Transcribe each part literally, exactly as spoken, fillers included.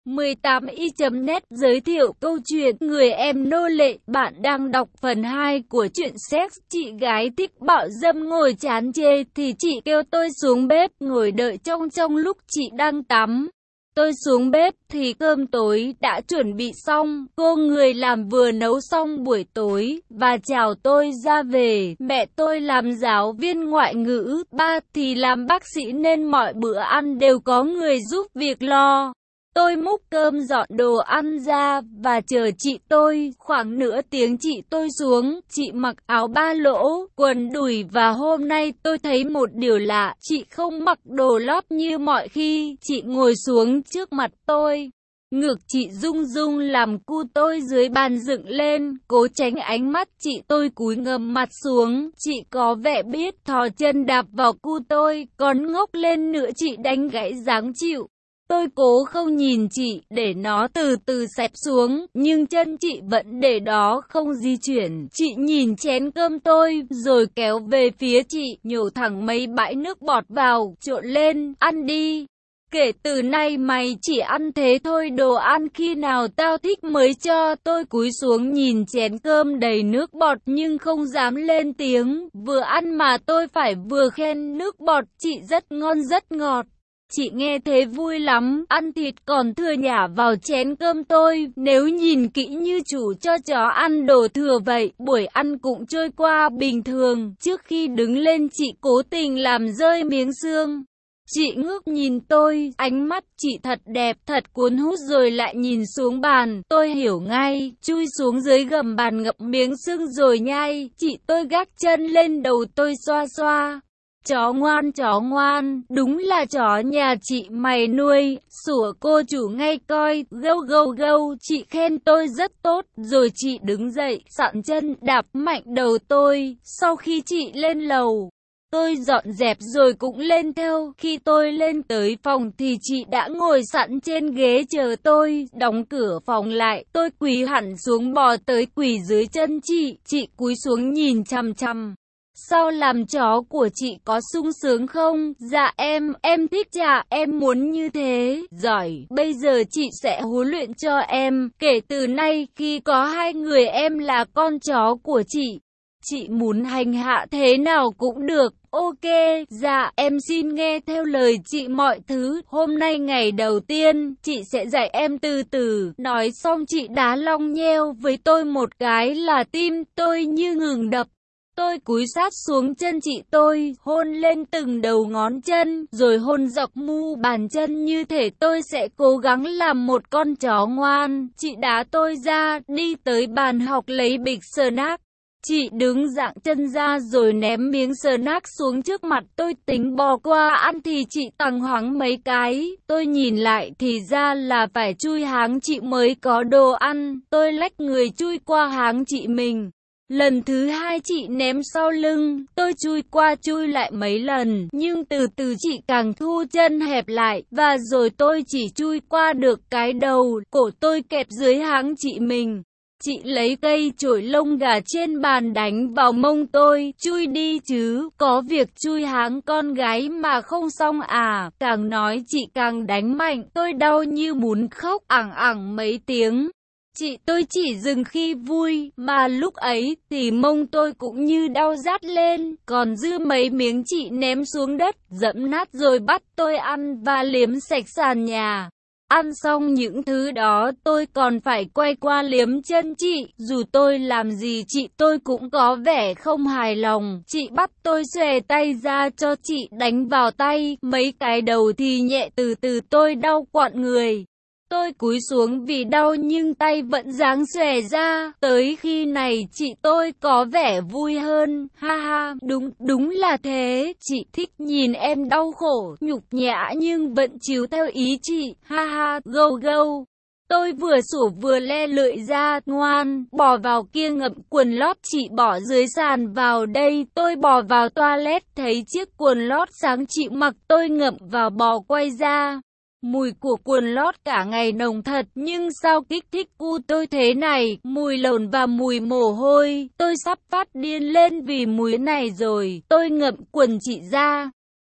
mười tám y chấm net giới thiệu câu chuyện Người em nô lệ. Bạn đang đọc phần hai của truyện sex. Chị gái thích bạo dâm ngồi chán chê thì chị kêu tôi xuống bếp ngồi đợi trong trong lúc chị đang tắm. Tôi xuống bếp thì cơm tối đã chuẩn bị xong, cô người làm vừa nấu xong buổi tối và chào tôi ra về. Mẹ tôi làm giáo viên ngoại ngữ, ba thì làm bác sĩ nên mọi bữa ăn đều có người giúp việc lo. Tôi múc cơm dọn đồ ăn ra và chờ chị tôi. Khoảng nửa tiếng chị tôi xuống, chị mặc áo ba lỗ, quần đùi và hôm nay tôi thấy một điều lạ, chị không mặc đồ lót như mọi khi. Chị ngồi xuống trước mặt tôi. Ngực chị rung rung làm cu tôi dưới bàn dựng lên, cố tránh ánh mắt chị tôi cúi ngầm mặt xuống. Chị có vẻ biết thò chân đạp vào cu tôi, còn ngóc lên nữa chị đánh gãy dáng chịu. Tôi cố không nhìn chị, để nó từ từ xẹp xuống, nhưng chân chị vẫn để đó không di chuyển. Chị nhìn chén cơm tôi, rồi kéo về phía chị, nhổ thẳng mấy bãi nước bọt vào, trộn lên, ăn đi. Kể từ nay mày chỉ ăn thế thôi, đồ ăn khi nào tao thích mới cho. Tôi cúi xuống nhìn chén cơm đầy nước bọt nhưng không dám lên tiếng. Vừa ăn mà tôi phải vừa khen nước bọt chị rất ngon rất ngọt. Chị nghe thế vui lắm, ăn thịt còn thừa nhả vào chén cơm tôi. Nếu nhìn kỹ như chủ cho chó ăn đồ thừa vậy, buổi ăn cũng trôi qua bình thường. Trước khi đứng lên chị cố tình làm rơi miếng xương. Chị ngước nhìn tôi, ánh mắt chị thật đẹp, thật cuốn hút rồi lại nhìn xuống bàn. Tôi hiểu ngay, chui xuống dưới gầm bàn ngậm miếng xương rồi nhai. Chị tôi gác chân lên đầu tôi xoa xoa. Chó ngoan, chó ngoan, đúng là chó nhà chị mày nuôi, sủa cô chủ ngay coi, gâu gâu gâu, chị khen tôi rất tốt, rồi chị đứng dậy, sạn chân, đạp mạnh đầu tôi. Sau khi chị lên lầu, tôi dọn dẹp rồi cũng lên theo. Khi tôi lên tới phòng thì chị đã ngồi sẵn trên ghế chờ tôi. Đóng cửa phòng lại, tôi quỳ hẳn xuống bò tới quỳ dưới chân chị. Chị cúi xuống nhìn chằm chằm. Sao làm chó của chị có sung sướng không? Dạ em, em thích chả, em muốn như thế. Giỏi, bây giờ chị sẽ huấn luyện cho em. Kể từ nay khi có hai người em là con chó của chị. Chị muốn hành hạ thế nào cũng được. Ok, dạ em xin nghe theo lời chị mọi thứ. Hôm nay ngày đầu tiên, chị sẽ dạy em từ từ. Nói xong chị đá long nheo với tôi một cái là tim tôi như ngừng đập. Tôi cúi sát xuống chân chị tôi, hôn lên từng đầu ngón chân, rồi hôn dọc mu bàn chân như thể tôi sẽ cố gắng làm một con chó ngoan. Chị đá tôi ra, đi tới bàn học lấy bịch snack. Chị đứng dạng chân ra rồi ném miếng snack xuống trước mặt tôi, tính bò qua ăn thì chị tằng hoáng mấy cái. Tôi nhìn lại thì ra là phải chui háng chị mới có đồ ăn. Tôi lách người chui qua háng chị mình. Lần thứ hai chị ném sau lưng, tôi chui qua chui lại mấy lần, nhưng từ từ chị càng thu chân hẹp lại, và rồi tôi chỉ chui qua được cái đầu, cổ tôi kẹp dưới háng chị mình. Chị lấy cây chổi lông gà trên bàn đánh vào mông tôi, chui đi chứ, có việc chui háng con gái mà không xong à. Càng nói chị càng đánh mạnh, tôi đau như muốn khóc ẳng ẳng mấy tiếng. Chị tôi chỉ dừng khi vui, mà lúc ấy thì mông tôi cũng như đau rát lên, còn dư mấy miếng chị ném xuống đất, dẫm nát rồi bắt tôi ăn và liếm sạch sàn nhà. Ăn xong những thứ đó tôi còn phải quay qua liếm chân chị, dù tôi làm gì chị tôi cũng có vẻ không hài lòng. Chị bắt tôi xòe tay ra cho chị đánh vào tay, mấy cái đầu thì nhẹ, từ từ tôi đau quặn người. Tôi cúi xuống vì đau nhưng tay vẫn giáng xòe ra. Tới khi này chị tôi có vẻ vui hơn. Ha ha, đúng, đúng là thế. Chị thích nhìn em đau khổ, nhục nhã nhưng vẫn chiếu theo ý chị. Ha ha, gâu gâu. Tôi vừa sủa vừa le lưỡi ra, ngoan, bỏ vào kia ngậm quần lót chị bỏ dưới sàn vào đây. Tôi bỏ vào toilet thấy chiếc quần lót sáng chị mặc tôi ngậm vào bò quay ra. Mùi của quần lót cả ngày nồng thật, nhưng sao kích thích cu tôi thế này, mùi lồn và mùi mồ hôi, tôi sắp phát điên lên vì mùi này rồi. Tôi ngậm quần chị ra.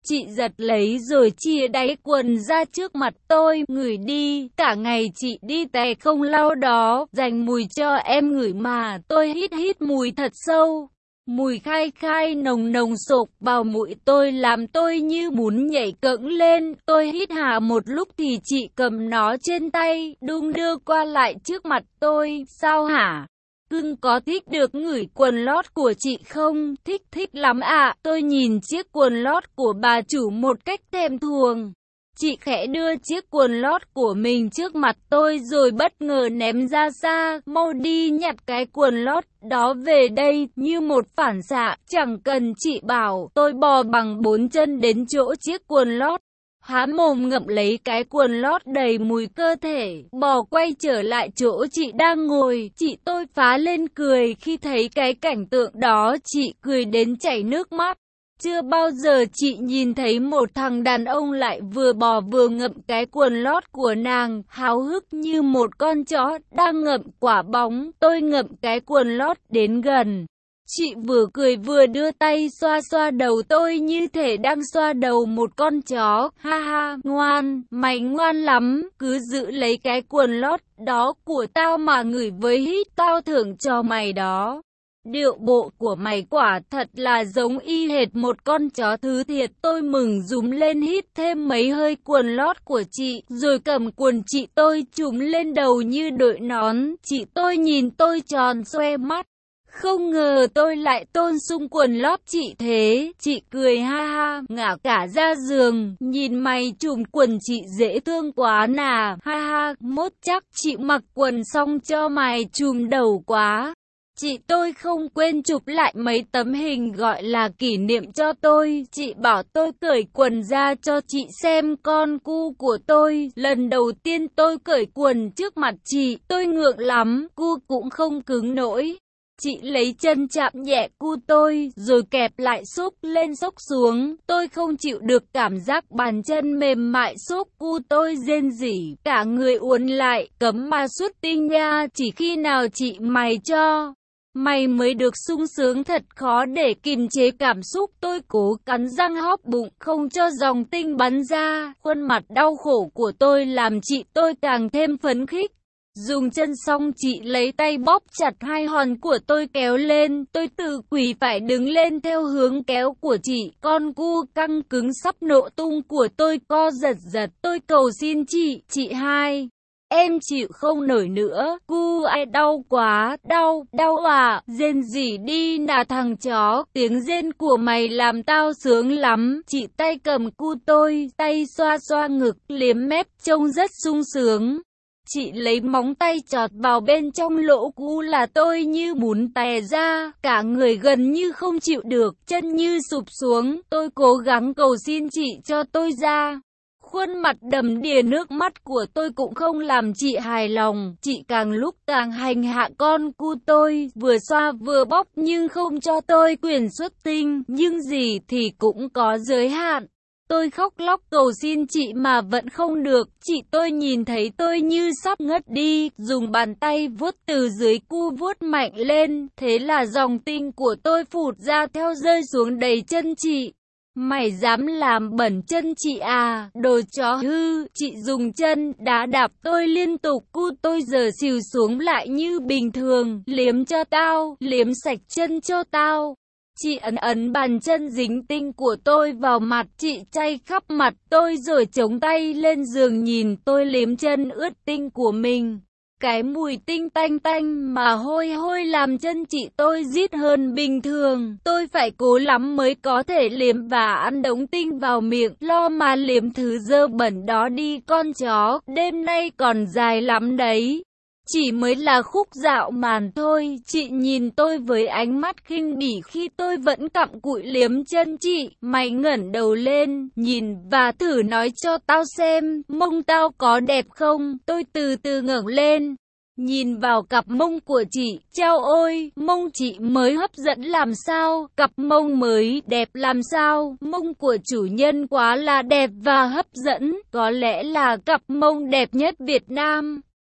Chị giật lấy rồi chia đáy quần ra trước mặt tôi, ngửi đi, cả ngày chị đi tè không lau đó, dành mùi cho em ngửi mà. Tôi hít hít mùi thật sâu, mùi khai khai nồng nồng sộc vào mũi tôi làm tôi như muốn nhảy cẫng lên. Tôi hít hà một lúc thì chị cầm nó trên tay, đung đưa qua lại trước mặt tôi. Sao hả? Cưng có thích được ngửi quần lót của chị không? Thích, thích lắm ạ. Tôi nhìn chiếc quần lót của bà chủ một cách thèm thuồng. Chị khẽ đưa chiếc quần lót của mình trước mặt tôi rồi bất ngờ ném ra xa. Mau đi nhặt cái quần lót đó về đây. Như một phản xạ, chẳng cần chị bảo, tôi bò bằng bốn chân đến chỗ chiếc quần lót. Há mồm ngậm lấy cái quần lót đầy mùi cơ thể, bò quay trở lại chỗ chị đang ngồi. Chị tôi phá lên cười khi thấy cái cảnh tượng đó, chị cười đến chảy nước mắt. Chưa bao giờ chị nhìn thấy một thằng đàn ông lại vừa bò vừa ngậm cái quần lót của nàng, háo hức như một con chó đang ngậm quả bóng. Tôi ngậm cái quần lót đến gần. Chị vừa cười vừa đưa tay xoa xoa đầu tôi như thể đang xoa đầu một con chó. Ha ha, ngoan, mày ngoan lắm, cứ giữ lấy cái quần lót đó của tao mà ngửi với hít, tao thưởng cho mày đó. Điệu bộ của mày quả thật là giống y hệt một con chó thứ thiệt. Tôi mừng rúm lên hít thêm mấy hơi quần lót của chị, rồi cầm quần chị tôi trùm lên đầu như đội nón. Chị tôi nhìn tôi tròn xoe mắt. Không ngờ tôi lại tôn sung quần lót chị thế. Chị cười ha ha, ngả cả ra giường. Nhìn mày trùm quần chị dễ thương quá nà. Ha ha, mốt chắc chị mặc quần xong cho mày trùm đầu quá. Chị tôi không quên chụp lại mấy tấm hình gọi là kỷ niệm cho tôi. Chị bảo tôi cởi quần ra cho chị xem con cu của tôi. Lần đầu tiên tôi cởi quần trước mặt chị, tôi ngượng lắm, cu cũng không cứng nổi. Chị lấy chân chạm nhẹ cu tôi, rồi kẹp lại xúc lên xốc xuống. Tôi không chịu được cảm giác bàn chân mềm mại xúc cu tôi rên rỉ. Cả người uốn lại, cấm mà xuất tinh nha, chỉ khi nào chị mày cho mày mới được sung sướng, thật khó để kiềm chế cảm xúc. Tôi cố cắn răng hóp bụng, không cho dòng tinh bắn ra. Khuôn mặt đau khổ của tôi làm chị tôi càng thêm phấn khích. Dùng chân xong chị lấy tay bóp chặt hai hòn của tôi kéo lên. Tôi tự quỳ phải đứng lên theo hướng kéo của chị. Con cu căng cứng sắp nổ tung của tôi co giật giật. Tôi cầu xin chị, chị hai, em chịu không nổi nữa, cu ai đau quá, đau, đau à, rên rỉ đi nà thằng chó, tiếng rên của mày làm tao sướng lắm. Chị tay cầm cu tôi, tay xoa xoa ngực, liếm mép trông rất sung sướng. Chị lấy móng tay chọt vào bên trong lỗ cu là tôi như muốn tè ra, cả người gần như không chịu được, chân như sụp xuống. Tôi cố gắng cầu xin chị cho tôi ra. Khuôn mặt đầm đìa nước mắt của tôi cũng không làm chị hài lòng. Chị càng lúc càng hành hạ con cu tôi, vừa xoa vừa bóp nhưng không cho tôi quyền xuất tinh. Nhưng gì thì cũng có giới hạn. Tôi khóc lóc cầu xin chị mà vẫn không được. Chị tôi nhìn thấy tôi như sắp ngất đi, dùng bàn tay vuốt từ dưới cu vuốt mạnh lên. Thế là dòng tinh của tôi phụt ra theo rơi xuống đầy chân chị. Mày dám làm bẩn chân chị à, đồ chó hư. Chị dùng chân đá đạp tôi liên tục, cu tôi giờ xìu xuống lại như bình thường. Liếm cho tao, liếm sạch chân cho tao. Chị ấn ấn bàn chân dính tinh của tôi vào mặt, chị chay khắp mặt tôi rồi chống tay lên giường nhìn tôi liếm chân ướt tinh của mình. Cái mùi tinh tanh tanh mà hôi hôi làm chân chị tôi rít hơn bình thường. Tôi phải cố lắm mới có thể liếm và ăn đống tinh vào miệng. Lo mà liếm thứ dơ bẩn đó đi con chó, đêm nay còn dài lắm đấy. Chỉ mới là khúc dạo màn thôi. Chị nhìn tôi với ánh mắt khinh bỉ khi tôi vẫn cặm cụi liếm chân chị. Mày ngẩng đầu lên, nhìn và thử nói cho tao xem, mông tao có đẹp không? Tôi từ từ ngẩng lên, nhìn vào cặp mông của chị. Chao ôi, mông chị mới hấp dẫn làm sao? Cặp mông mới đẹp làm sao? Mông của chủ nhân quá là đẹp và hấp dẫn. Có lẽ là cặp mông đẹp nhất Việt Nam.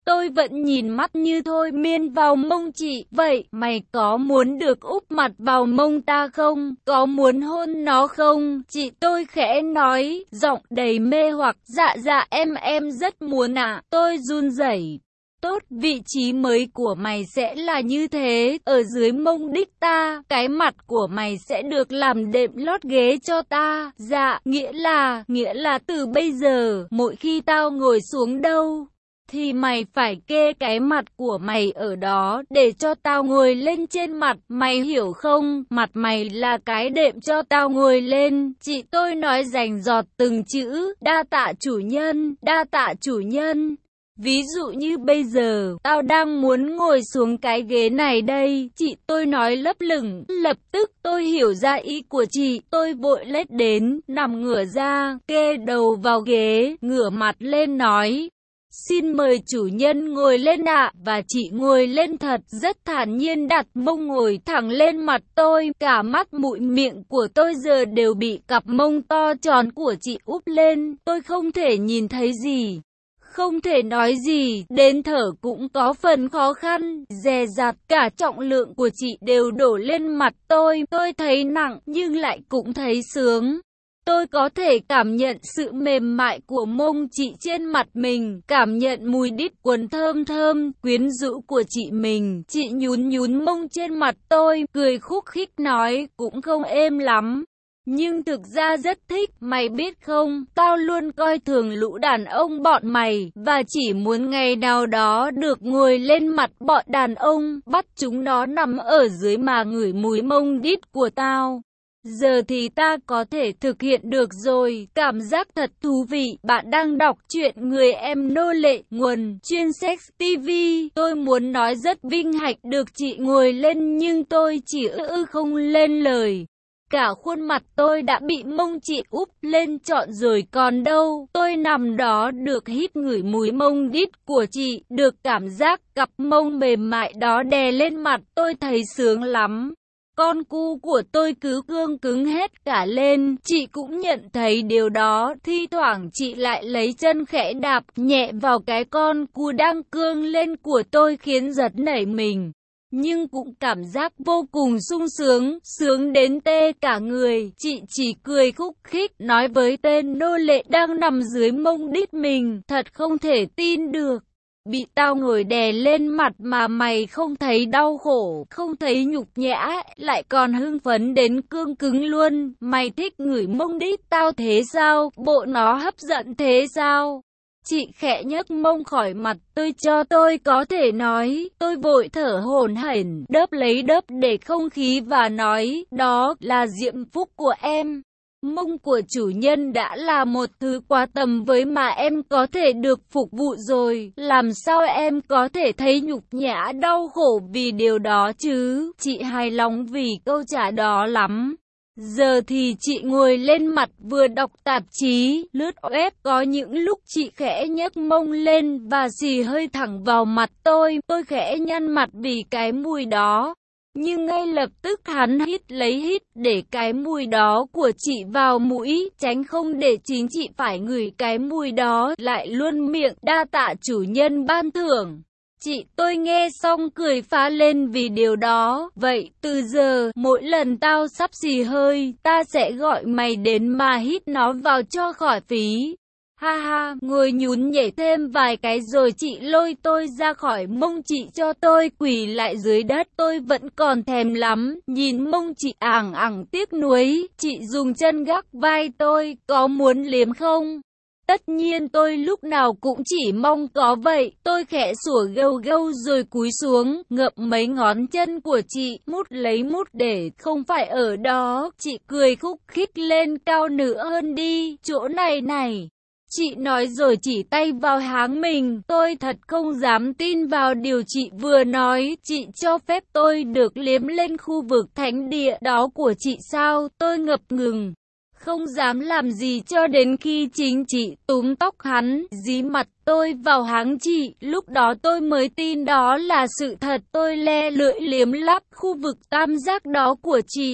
Tôi vẫn nhìn mắt như thôi miên vào mông chị. Vậy, mày có muốn được úp mặt vào mông ta không? Có muốn hôn nó không? Chị tôi khẽ nói, giọng đầy mê hoặc. Dạ dạ em em rất muốn ạ. À. Tôi run rẩy. Tốt, vị trí mới của mày sẽ là như thế, ở dưới mông đích ta, cái mặt của mày sẽ được làm đệm lót ghế cho ta. Dạ, nghĩa là, nghĩa là từ bây giờ, mỗi khi tao ngồi xuống đâu, thì mày phải kê cái mặt của mày ở đó, để cho tao ngồi lên trên mặt, mày hiểu không? Mặt mày là cái đệm cho tao ngồi lên. Chị tôi nói rành rọt từng chữ, đa tạ chủ nhân, đa tạ chủ nhân. Ví dụ như bây giờ, tao đang muốn ngồi xuống cái ghế này đây, chị tôi nói lấp lửng, lập tức tôi hiểu ra ý của chị, tôi vội lết đến, nằm ngửa ra, kê đầu vào ghế, ngửa mặt lên nói. Xin mời chủ nhân ngồi lên ạ, và chị ngồi lên thật, rất thản nhiên đặt mông ngồi thẳng lên mặt tôi, cả mắt mũi miệng của tôi giờ đều bị cặp mông to tròn của chị úp lên, tôi không thể nhìn thấy gì. Không thể nói gì, đến thở cũng có phần khó khăn, dè dặt, cả trọng lượng của chị đều đổ lên mặt tôi, tôi thấy nặng nhưng lại cũng thấy sướng. Tôi có thể cảm nhận sự mềm mại của mông chị trên mặt mình, cảm nhận mùi đít quần thơm thơm, quyến rũ của chị mình. Chị nhún nhún mông trên mặt tôi, cười khúc khích nói, cũng không êm lắm. Nhưng thực ra rất thích, mày biết không, tao luôn coi thường lũ đàn ông bọn mày, và chỉ muốn ngày nào đó được ngồi lên mặt bọn đàn ông, bắt chúng nó nằm ở dưới mà ngửi mùi mông đít của tao. Giờ thì ta có thể thực hiện được rồi, cảm giác thật thú vị. Bạn đang đọc truyện Người Em Nô Lệ, nguồn chuyên sex ti vi. Tôi muốn nói rất vinh hạnh được chị ngồi lên nhưng tôi chỉ ư không lên lời. Cả khuôn mặt tôi đã bị mông chị úp lên trọn rồi còn đâu. Tôi nằm đó được hít ngửi mùi mông đít của chị, được cảm giác cặp mông mềm mại đó đè lên mặt, tôi thấy sướng lắm. Con cu của tôi cứ cương cứng hết cả lên, chị cũng nhận thấy điều đó, thi thoảng chị lại lấy chân khẽ đạp nhẹ vào cái con cu đang cương lên của tôi khiến giật nảy mình. Nhưng cũng cảm giác vô cùng sung sướng, sướng đến tê cả người. Chị chỉ cười khúc khích, nói với tên nô lệ đang nằm dưới mông đít mình, thật không thể tin được. Bị tao ngồi đè lên mặt mà mày không thấy đau khổ, không thấy nhục nhã, lại còn hưng phấn đến cương cứng luôn. Mày thích ngửi mông đít tao thế sao? Bộ nó hấp dẫn thế sao? Chị khẽ nhấc mông khỏi mặt tôi cho tôi có thể nói. Tôi vội thở hổn hển, đớp lấy đớp để không khí và nói, đó là diễm phúc của em. Mông của chủ nhân đã là một thứ quá tầm với mà em có thể được phục vụ rồi. Làm sao em có thể thấy nhục nhã đau khổ vì điều đó chứ? Chị hài lòng vì câu trả đó lắm. Giờ thì chị ngồi lên mặt vừa đọc tạp chí, lướt web, có những lúc chị khẽ nhấc mông lên và xì hơi thẳng vào mặt tôi. Tôi khẽ nhăn mặt vì cái mùi đó. Nhưng ngay lập tức hắn hít lấy hít để cái mùi đó của chị vào mũi, tránh không để chính chị phải ngửi cái mùi đó, lại luôn miệng đa tạ chủ nhân ban thưởng. Chị tôi nghe xong cười phá lên vì điều đó. Vậy từ giờ, mỗi lần tao sắp xì hơi, ta sẽ gọi mày đến mà hít nó vào cho khỏi phí. Ha ha, ngồi nhún nhảy thêm vài cái rồi chị lôi tôi ra khỏi mông chị cho tôi quỳ lại dưới đất. Tôi vẫn còn thèm lắm, nhìn mông chị ảng ảng tiếc nuối. Chị dùng chân gác vai tôi, có muốn liếm không? Tất nhiên tôi lúc nào cũng chỉ mong có vậy. Tôi khẽ sủa gâu gâu rồi cúi xuống, ngậm mấy ngón chân của chị, mút lấy mút để không phải ở đó. Chị cười khúc khích lên, cao nữa hơn đi, chỗ này này. Chị nói rồi chỉ tay vào háng mình. Tôi thật không dám tin vào điều chị vừa nói. Chị cho phép tôi được liếm lên khu vực thánh địa đó của chị sao? Tôi ngập ngừng, không dám làm gì cho đến khi chính chị túm tóc hắn, dí mặt tôi vào háng chị. Lúc đó tôi mới tin đó là sự thật. Tôi le lưỡi liếm lắp khu vực tam giác đó của chị.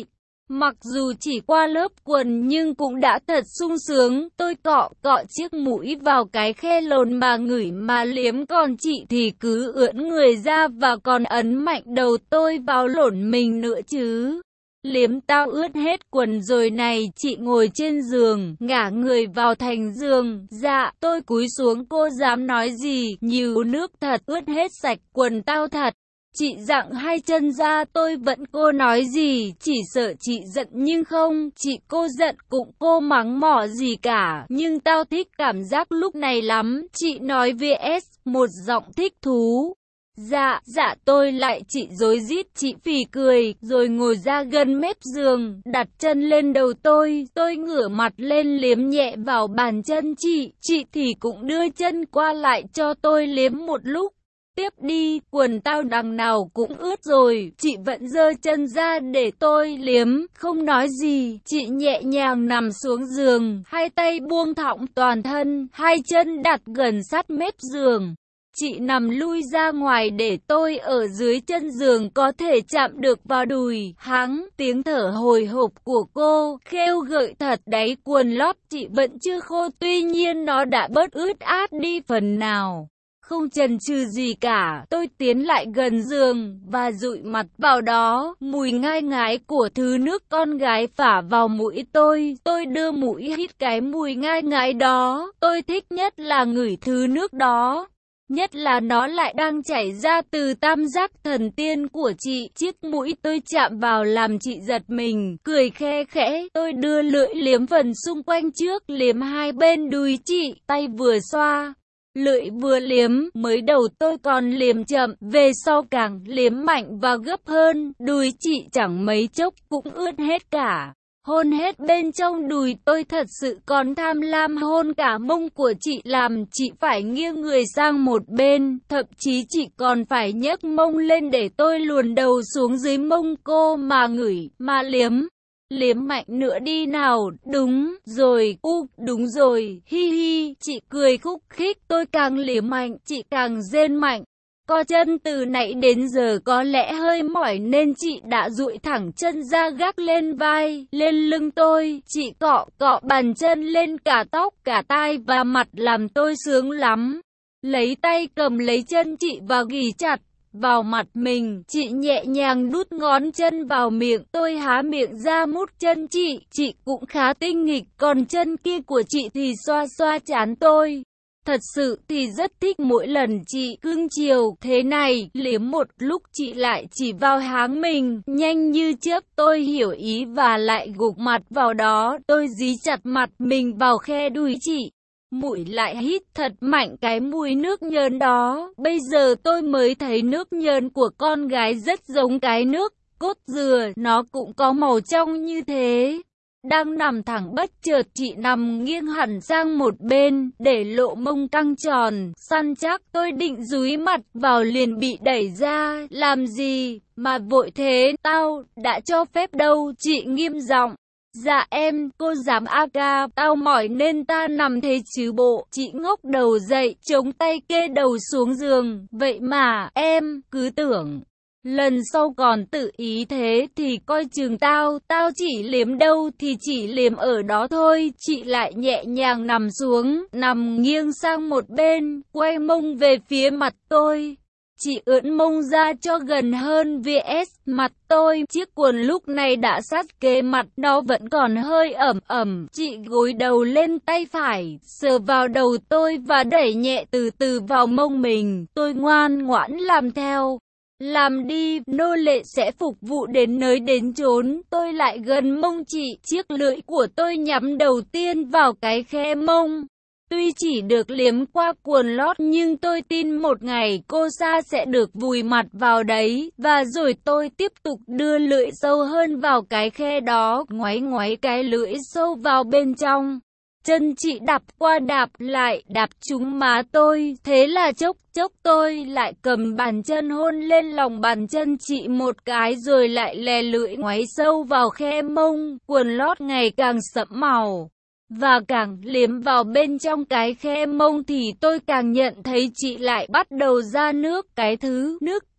Mặc dù chỉ qua lớp quần nhưng cũng đã thật sung sướng. Tôi cọ cọ chiếc mũi vào cái khe lồn mà ngửi mà liếm, còn chị thì cứ ưỡn người ra và còn ấn mạnh đầu tôi vào lồn mình nữa chứ. Liếm tao ướt hết quần rồi này. Chị ngồi trên giường, ngả người vào thành giường. Dạ, tôi cúi xuống, cô dám nói gì? Nhiều nước thật, ướt hết sạch quần tao thật. Chị dặng hai chân ra, tôi vẫn cô nói gì, chỉ sợ chị giận nhưng không, chị cô giận cũng cô mắng mỏ gì cả, nhưng tao thích cảm giác lúc này lắm, chị nói vs một giọng thích thú. Dạ, dạ tôi lại chị rối rít, chị phì cười, rồi ngồi ra gần mép giường, đặt chân lên đầu tôi, tôi ngửa mặt lên liếm nhẹ vào bàn chân chị, chị thì cũng đưa chân qua lại cho tôi liếm một lúc. Tiếp đi, quần tao đằng nào cũng ướt rồi, chị vẫn giơ chân ra để tôi liếm, không nói gì, chị nhẹ nhàng nằm xuống giường, hai tay buông thõng toàn thân, hai chân đặt gần sát mép giường. Chị nằm lui ra ngoài để tôi ở dưới chân giường có thể chạm được vào đùi, hắng, tiếng thở hồi hộp của cô, khêu gợi thật, đáy quần lót chị vẫn chưa khô, tuy nhiên nó đã bớt ướt át đi phần nào. Không chần chừ gì cả, tôi tiến lại gần giường và dụi mặt vào đó, mùi ngai ngái của thứ nước con gái phả vào mũi tôi, tôi đưa mũi hít cái mùi ngai ngái đó, tôi thích nhất là ngửi thứ nước đó. Nhất là nó lại đang chảy ra từ tam giác thần tiên của chị, chiếc mũi tôi chạm vào làm chị giật mình, cười khe khẽ, tôi đưa lưỡi liếm phần xung quanh trước, liếm hai bên đùi chị, tay vừa xoa. Lưỡi vừa liếm, mới đầu tôi còn liếm chậm, về sau càng liếm mạnh và gấp hơn, đùi chị chẳng mấy chốc cũng ướt hết cả. Hôn hết bên trong đùi tôi, thật sự còn tham lam hôn cả mông của chị, làm chị phải nghiêng người sang một bên, thậm chí chị còn phải nhấc mông lên để tôi luồn đầu xuống dưới mông cô mà ngửi, mà liếm. Liếm mạnh nữa đi nào, đúng rồi, u, đúng rồi, hi hi, chị cười khúc khích, tôi càng liếm mạnh, chị càng rên mạnh. Co chân từ nãy đến giờ có lẽ hơi mỏi nên chị đã duỗi thẳng chân ra gác lên vai, lên lưng tôi, chị cọ cọ bàn chân lên cả tóc, cả tai và mặt làm tôi sướng lắm. Lấy tay cầm lấy chân chị và ghì chặt vào mặt mình, chị nhẹ nhàng đút ngón chân vào miệng, tôi há miệng ra mút chân chị, chị cũng khá tinh nghịch, còn chân kia của chị thì xoa xoa trán tôi. Thật sự thì rất thích mỗi lần chị cưng chiều thế này, liếm một lúc chị lại chỉ vào háng mình, nhanh như chớp, tôi hiểu ý và lại gục mặt vào đó, tôi dí chặt mặt mình vào khe đùi chị. Mũi lại hít thật mạnh cái mùi nước nhờn đó, bây giờ tôi mới thấy nước nhờn của con gái rất giống cái nước cốt dừa, nó cũng có màu trong như thế. Đang nằm thẳng bất chợt chị nằm nghiêng hẳn sang một bên, để lộ mông căng tròn, săn chắc, tôi định dúi mặt vào liền bị đẩy ra, làm gì mà vội thế, tao đã cho phép đâu, chị nghiêm giọng. Dạ em, cô dám a ca, tao mỏi nên ta nằm thế chứ bộ, chị ngóc đầu dậy, chống tay kê đầu xuống giường, vậy mà, em, cứ tưởng. Lần sau còn tự ý thế thì coi chừng tao, tao chỉ liếm đâu thì chỉ liếm ở đó thôi, chị lại nhẹ nhàng nằm xuống, nằm nghiêng sang một bên, quay mông về phía mặt tôi. Chị ưỡn mông ra cho gần hơn vs mặt tôi, chiếc quần lúc này đã sát kế mặt, nó vẫn còn hơi ẩm ẩm, chị gối đầu lên tay phải, sờ vào đầu tôi và đẩy nhẹ từ từ vào mông mình, tôi ngoan ngoãn làm theo. Làm đi, nô lệ sẽ phục vụ đến nơi đến chốn, tôi lại gần mông chị, chiếc lưỡi của tôi nhắm đầu tiên vào cái khe mông. Tuy chỉ được liếm qua quần lót nhưng tôi tin một ngày cô Sa sẽ được vùi mặt vào đấy, và rồi tôi tiếp tục đưa lưỡi sâu hơn vào cái khe đó, ngoáy ngoáy cái lưỡi sâu vào bên trong. Chân chị đạp qua đạp lại, đạp trúng má tôi, thế là chốc chốc tôi lại cầm bàn chân hôn lên lòng bàn chân chị một cái rồi lại lè lưỡi ngoáy sâu vào khe mông, quần lót ngày càng sẫm màu. Và càng liếm vào bên trong cái khe mông thì tôi càng nhận thấy chị lại bắt đầu ra nước, cái thứ nước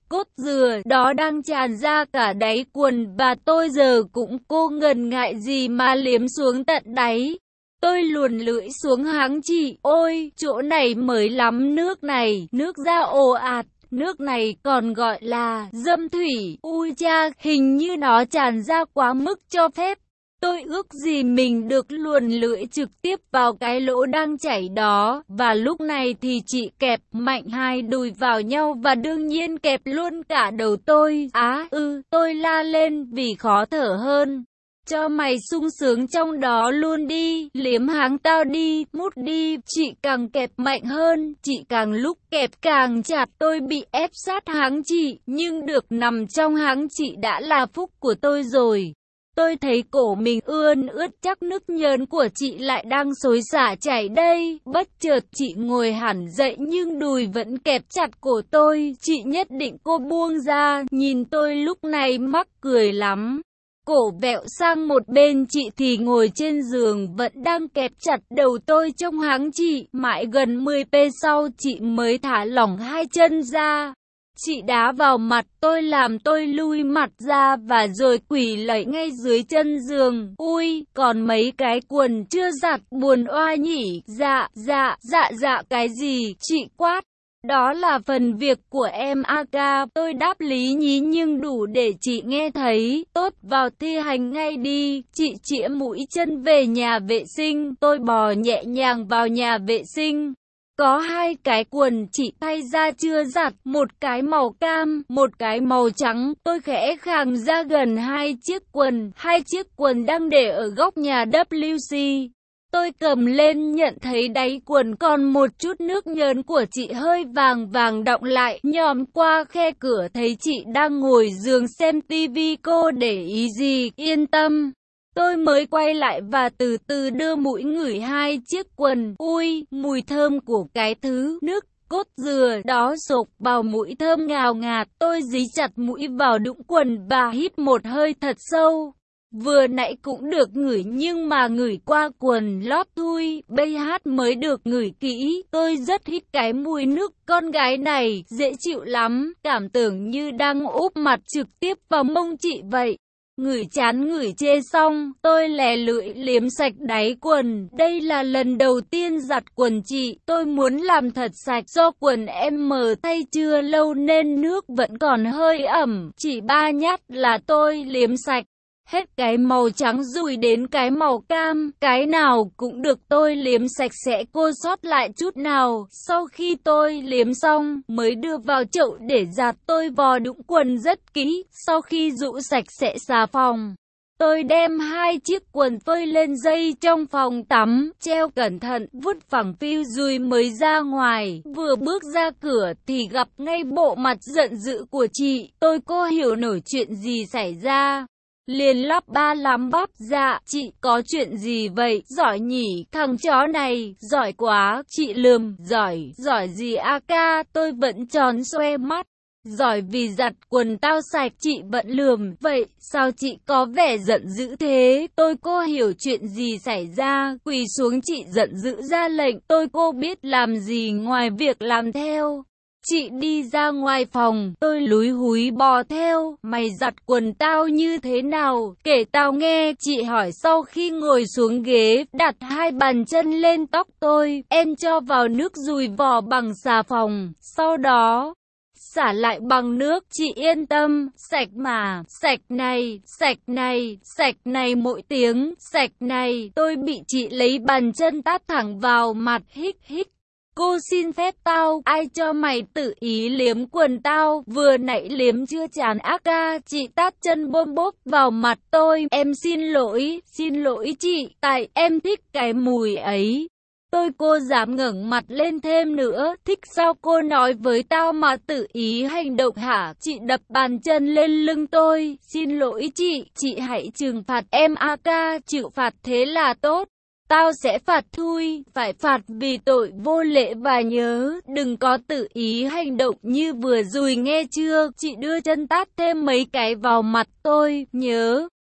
cốt dừa đó đang tràn ra cả đáy quần và tôi giờ cũng cô ngần ngại gì mà liếm xuống tận đáy. Tôi luồn lưỡi xuống háng chị, ôi, chỗ này mới lắm, nước này, nước ra ồ ạt, nước này còn gọi là dâm thủy, ui cha, hình như nó tràn ra quá mức cho phép. Tôi ước gì mình được luồn lưỡi trực tiếp vào cái lỗ đang chảy đó, và lúc này thì chị kẹp mạnh hai đùi vào nhau và đương nhiên kẹp luôn cả đầu tôi. Á, ư, tôi la lên vì khó thở hơn. Cho mày sung sướng trong đó luôn đi, liếm háng tao đi, mút đi, chị càng kẹp mạnh hơn, chị càng lúc kẹp càng chặt, tôi bị ép sát háng chị, nhưng được nằm trong háng chị đã là phúc của tôi rồi. Tôi thấy cổ mình ươn ướt, chắc nước nhờn của chị lại đang xối xả chảy đây. Bất chợt chị ngồi hẳn dậy nhưng đùi vẫn kẹp chặt cổ tôi. Chị nhất định cô buông ra, nhìn tôi lúc này mắc cười lắm. Cổ vẹo sang một bên, chị thì ngồi trên giường vẫn đang kẹp chặt đầu tôi trong háng chị. Mãi gần mười phút sau chị mới thả lỏng hai chân ra. Chị đá vào mặt tôi làm tôi lui mặt ra và rồi quỳ lạy ngay dưới chân giường. Ui, còn mấy cái quần chưa giặt, buồn oa nhỉ. Dạ, dạ, dạ dạ cái gì, chị quát. Đó là phần việc của em a ca, tôi đáp lý nhí nhưng đủ để chị nghe thấy. Tốt, vào thi hành ngay đi. Chị chĩa mũi chân về nhà vệ sinh, tôi bò nhẹ nhàng vào nhà vệ sinh. Có hai cái quần chị thay ra chưa giặt, một cái màu cam, một cái màu trắng. Tôi khẽ khàng ra gần hai chiếc quần, hai chiếc quần đang để ở góc nhà W C. Tôi cầm lên nhận thấy đáy quần còn một chút nước nhờn của chị hơi vàng vàng đọng lại. Nhòm qua khe cửa thấy chị đang ngồi giường xem tivi, cô để ý gì, yên tâm. Tôi mới quay lại và từ từ đưa mũi ngửi hai chiếc quần. Ui, mùi thơm của cái thứ nước cốt dừa đó sộc vào mũi thơm ngào ngạt. Tôi dí chặt mũi vào đũng quần và hít một hơi thật sâu. Vừa nãy cũng được ngửi nhưng mà ngửi qua quần lót thui, bây hát mới được ngửi kỹ. Tôi rất thích cái mùi nước con gái này, dễ chịu lắm, cảm tưởng như đang úp mặt trực tiếp vào mông chị vậy. Ngửi chán ngửi chê xong, tôi lè lưỡi liếm sạch đáy quần. Đây là lần đầu tiên giặt quần chị, tôi muốn làm thật sạch. Do quần em mờ thay chưa lâu nên nước vẫn còn hơi ẩm. Chỉ ba nhát là tôi liếm sạch. Hết cái màu trắng rùi đến cái màu cam, cái nào cũng được tôi liếm sạch sẽ cô sót lại chút nào. Sau khi tôi liếm xong, mới đưa vào chậu để giặt. Tôi vò đũng quần rất kỹ, sau khi rũ sạch sẽ xà phòng. Tôi đem hai chiếc quần phơi lên dây trong phòng tắm, treo cẩn thận, vút phẳng phiu rồi mới ra ngoài. Vừa bước ra cửa thì gặp ngay bộ mặt giận dữ của chị. Tôi cô hiểu nổi chuyện gì xảy ra. Liền lắp ba lắm bắp, dạ, chị có chuyện gì vậy, giỏi nhỉ, thằng chó này, giỏi quá, chị lườm, giỏi, giỏi gì a ca, tôi vẫn tròn xoe mắt, giỏi vì giặt quần tao sạch, chị vẫn lườm, vậy, sao chị có vẻ giận dữ thế, tôi cô hiểu chuyện gì xảy ra, quỳ xuống chị giận dữ ra lệnh, tôi cô biết làm gì ngoài việc làm theo. Chị đi ra ngoài phòng, tôi lúi húi bò theo, mày giặt quần tao như thế nào, kể tao nghe, chị hỏi sau khi ngồi xuống ghế, đặt hai bàn chân lên tóc tôi, em cho vào nước dùi vò bằng xà phòng, sau đó xả lại bằng nước, chị yên tâm, sạch mà, sạch này, sạch này, sạch này mỗi tiếng, sạch này, tôi bị chị lấy bàn chân tát thẳng vào mặt, hích hích. Cô xin phép tao, ai cho mày tự ý liếm quần tao, vừa nãy liếm chưa chán a ca, chị tát chân bôm bốp vào mặt tôi, em xin lỗi, xin lỗi chị, tại em thích cái mùi ấy. Tôi cô dám ngẩng mặt lên thêm nữa, thích sao cô nói với tao mà tự ý hành động hả? Chị đập bàn chân lên lưng tôi, xin lỗi chị, chị hãy trừng phạt em a ca, chịu phạt thế là tốt. Tao sẽ phạt thui, phải phạt vì tội vô lễ và nhớ, đừng có tự ý hành động như vừa rồi nghe chưa, chị đưa chân tát thêm mấy cái vào mặt tôi, nhớ.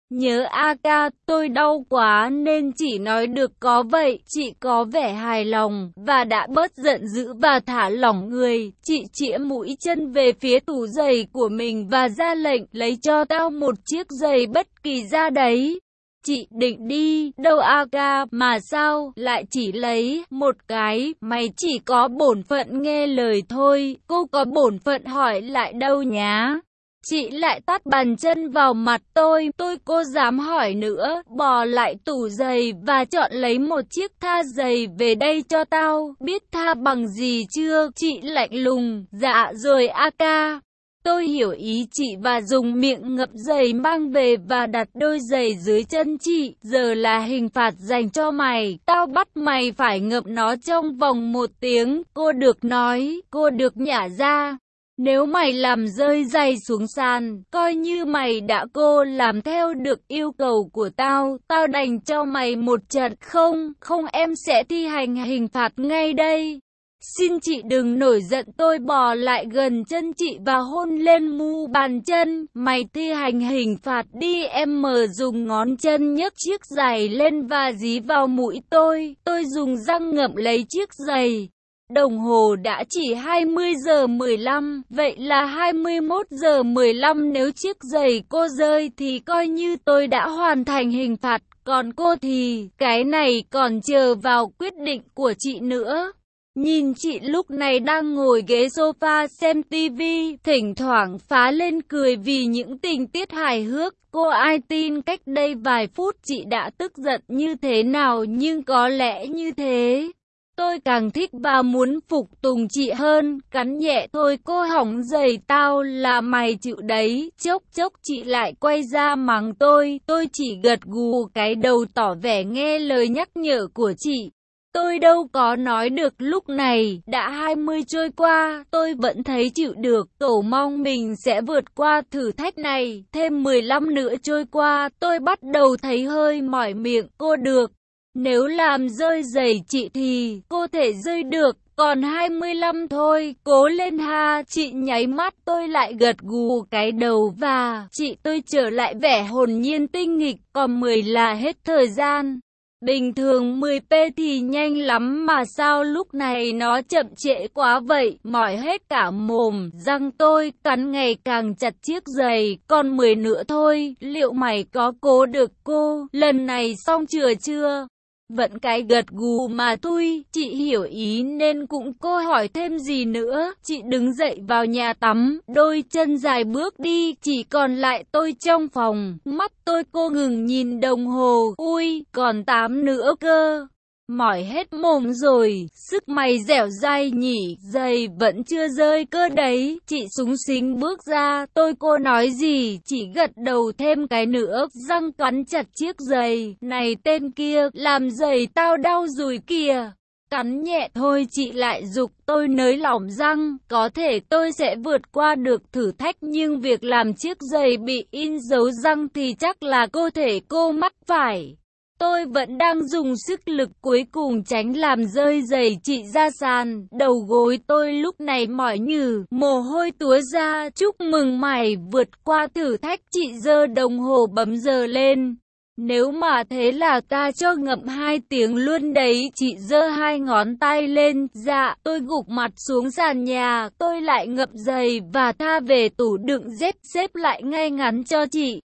Nhớ a ca, tôi đau quá nên chỉ nói được có vậy. Chị có vẻ hài lòng và đã bớt giận dữ và thả lỏng người. Chị chĩa mũi chân về phía tủ giày của mình và ra lệnh, lấy cho tao một chiếc giày bất kỳ ra đấy. Chị định đi đâu a ca, mà sao lại chỉ lấy một cái? Mày chỉ có bổn phận nghe lời thôi, cô có bổn phận hỏi lại đâu nhá. Chị lại tát bàn chân vào mặt tôi, tôi cô dám hỏi nữa, bò lại tủ giày và chọn lấy một chiếc tha giày về đây cho tao, biết tha bằng gì chưa? Chị lạnh lùng, dạ rồi a ca. Tôi hiểu ý chị và dùng miệng ngậm giày mang về và đặt đôi giày dưới chân chị. Giờ là hình phạt dành cho mày. Tao bắt mày phải ngậm nó trong vòng một tiếng. Cô được nói, cô được nhả ra. Nếu mày làm rơi giày xuống sàn, coi như mày đã cô làm theo được yêu cầu của tao. Tao đành cho mày một trận. Không, không em sẽ thi hành hình phạt ngay đây. Xin chị đừng nổi giận. Tôi bò lại gần chân chị và hôn lên mu bàn chân. Mày thi hành hình phạt đi em. Mờ dùng ngón chân nhấc chiếc giày lên và dí vào mũi tôi. Tôi dùng răng ngậm lấy chiếc giày. Đồng hồ đã chỉ hai mươi giờ mười lăm, vậy là hai mươi mốt giờ mười lăm. Nếu chiếc giày cô rơi thì coi như tôi đã hoàn thành hình phạt. Còn cô thì, cái này còn chờ vào quyết định của chị nữa. Nhìn chị lúc này đang ngồi ghế sofa xem tivi, thỉnh thoảng phá lên cười vì những tình tiết hài hước. Cô ai tin cách đây vài phút chị đã tức giận như thế nào, nhưng có lẽ như thế. Tôi càng thích và muốn phục tùng chị hơn, cắn nhẹ thôi. Cô hỏng giày tao là mày chịu đấy. Chốc chốc chị lại quay ra mắng tôi, tôi chỉ gật gù cái đầu tỏ vẻ nghe lời nhắc nhở của chị. Tôi đâu có nói được lúc này, đã hai mươi trôi qua, tôi vẫn thấy chịu được, cầu mong mình sẽ vượt qua thử thách này. Thêm mười lăm nữa trôi qua, tôi bắt đầu thấy hơi mỏi miệng. Cô được. Nếu làm rơi giày chị thì cô thể rơi được, còn hai mươi lăm thôi, cố lên ha. Chị nháy mắt, tôi lại gật gù cái đầu và chị tôi trở lại vẻ hồn nhiên tinh nghịch, còn mười là hết thời gian. Bình thường mười phút thì nhanh lắm mà sao lúc này nó chậm trễ quá vậy, mỏi hết cả mồm, răng tôi cắn ngày càng chặt chiếc giày, còn mười nữa thôi, liệu mày có cố được cô, lần này xong chưa chưa? Vẫn cái gật gù mà thôi, chị hiểu ý nên cũng cô hỏi thêm gì nữa. Chị đứng dậy vào nhà tắm, đôi chân dài bước đi, chỉ còn lại tôi trong phòng. Mắt tôi cô ngừng nhìn đồng hồ, ui, còn tám nữa cơ. Mỏi hết mồm rồi, sức mày dẻo dai nhỉ, giày vẫn chưa rơi cơ đấy. Chị súng xính bước ra, tôi cô nói gì, chỉ gật đầu thêm cái nữa, răng cắn chặt chiếc giày. Này tên kia, làm giày tao đau rồi kìa. Cắn nhẹ thôi chị lại giục tôi nới lỏng răng, có thể tôi sẽ vượt qua được thử thách nhưng việc làm chiếc giày bị in dấu răng thì chắc là cơ thể cô mắc phải. Tôi vẫn đang dùng sức lực cuối cùng tránh làm rơi giày chị ra sàn. Đầu gối tôi lúc này mỏi nhừ, mồ hôi túa ra. Chúc mừng mày vượt qua thử thách. Chị giơ đồng hồ bấm giờ lên. Nếu mà thế là ta cho ngậm hai tiếng luôn đấy. Chị giơ hai ngón tay lên. Dạ, tôi gục mặt xuống sàn nhà. Tôi lại ngậm giày và tha về tủ đựng dép xếp lại ngay ngắn cho chị.